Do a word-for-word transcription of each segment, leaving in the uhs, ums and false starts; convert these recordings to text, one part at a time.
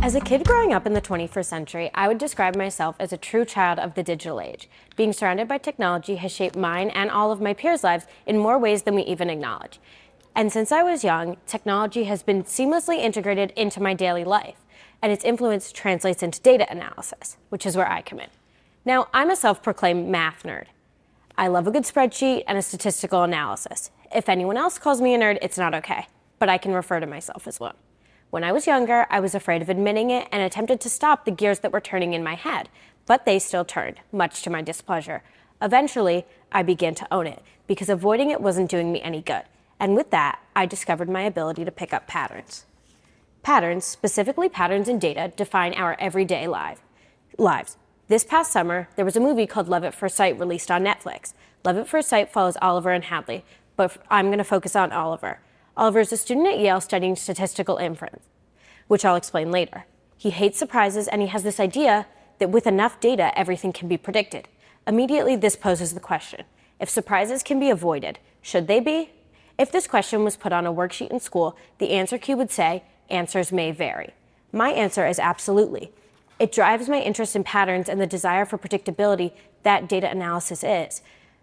As a kid growing up in the twenty-first century, I would describe myself as a true child of the digital age. Being surrounded by technology has shaped mine and all of my peers' lives in more ways than we even acknowledge. And since I was young, technology has been seamlessly integrated into my daily life, and its influence translates into data analysis, which is where I come in. Now, I'm a self-proclaimed math nerd. I love a good spreadsheet and a statistical analysis. If anyone else calls me a nerd, it's not okay, but I can refer to myself as one. When I was younger, I was afraid of admitting it and attempted to stop the gears that were turning in my head, but they still turned, much to my displeasure. Eventually, I began to own it, because avoiding it wasn't doing me any good. And with that, I discovered my ability to pick up patterns. Patterns, specifically patterns in data, define our everyday life, lives. This past summer, there was a movie called Love at First Sight released on Netflix. Love at First Sight follows Oliver and Hadley, but I'm going to focus on Oliver. Oliver is a student at Yale studying statistical inference, which I'll explain later. He hates surprises, and he has this idea that with enough data, everything can be predicted. Immediately, this poses the question: if surprises can be avoided, should they be? If this question was put on a worksheet in school, the answer key would say, answers may vary. My answer is absolutely. It drives my interest in patterns and the desire for predictability that data analysis is.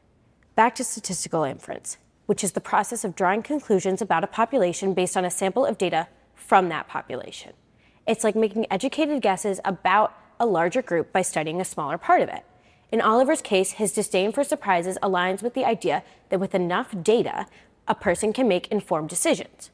Back to statistical inference, which is the process of drawing conclusions about a population based on a sample of data from that population. It's like making educated guesses about a larger group by studying a smaller part of it. In Oliver's case, his disdain for surprises aligns with the idea that with enough data, a person can make informed decisions.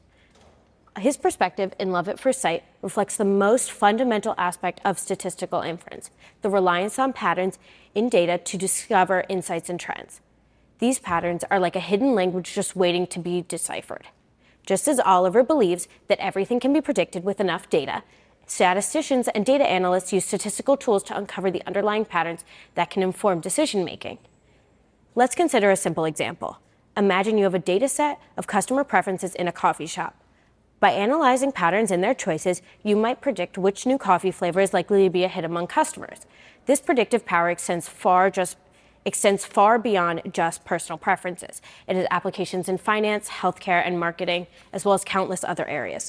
His perspective in Love at First Sight reflects the most fundamental aspect of statistical inference, the reliance on patterns in data to discover insights and trends. These patterns are like a hidden language just waiting to be deciphered. Just as Oliver believes that everything can be predicted with enough data, statisticians and data analysts use statistical tools to uncover the underlying patterns that can inform decision-making. Let's consider a simple example. Imagine you have a data set of customer preferences in a coffee shop. By analyzing patterns in their choices, you might predict which new coffee flavor is likely to be a hit among customers. This predictive power extends far just extends far beyond just personal preferences. It has applications in finance, healthcare, and marketing, as well as countless other areas.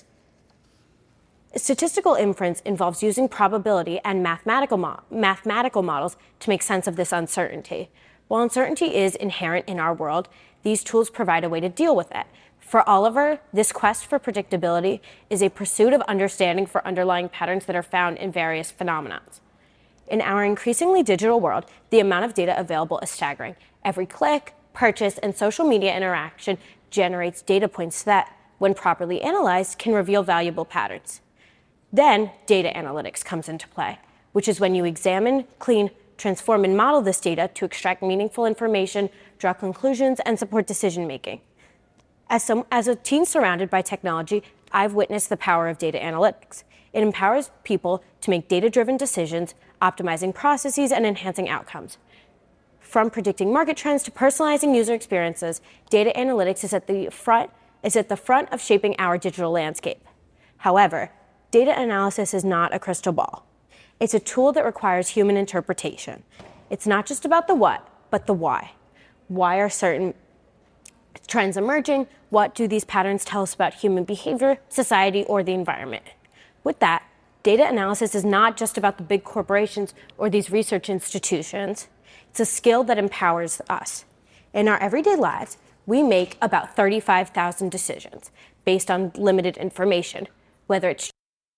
Statistical inference involves using probability and mathematical, mo- mathematical models to make sense of this uncertainty. While uncertainty is inherent in our world, these tools provide a way to deal with it. For Oliver, this quest for predictability is a pursuit of understanding for underlying patterns that are found in various phenomena. In our increasingly digital world, the amount of data available is staggering. Every click, purchase, and social media interaction generates data points that, when properly analyzed, can reveal valuable patterns. Then, data analytics comes into play, which is when you examine, clean, transform, and model this data to extract meaningful information, draw conclusions, and support decision-making. As, some, as a teen surrounded by technology, I've witnessed the power of data analytics. It empowers people to make data-driven decisions, optimizing processes and enhancing outcomes. From predicting market trends to personalizing user experiences, data analytics is at the front, is at the front of shaping our digital landscape. However, data analysis is not a crystal ball. It's a tool that requires human interpretation. It's not just about the what, but the why. Why are certain trends emerging? What do these patterns tell us about human behavior, society, or the environment? With that, data analysis is not just about the big corporations or these research institutions. It's a skill that empowers us. In our everyday lives, we make about thirty-five thousand decisions based on limited information, whether it's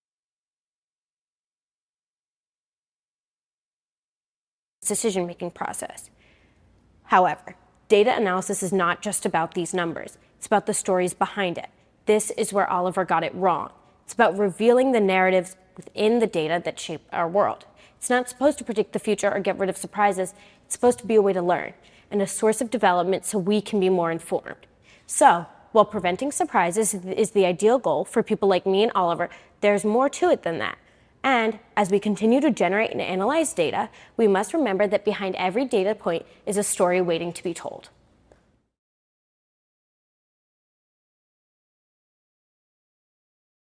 decision-making process. However, data analysis is not just about these numbers. It's about the stories behind it. This is where Oliver got it wrong. It's about revealing the narratives within the data that shape our world. It's not supposed to predict the future or get rid of surprises. It's supposed to be a way to learn and a source of development so we can be more informed. So, while preventing surprises is the ideal goal for people like me and Oliver, there's more to it than that. And as we continue to generate and analyze data, we must remember that behind every data point is a story waiting to be told.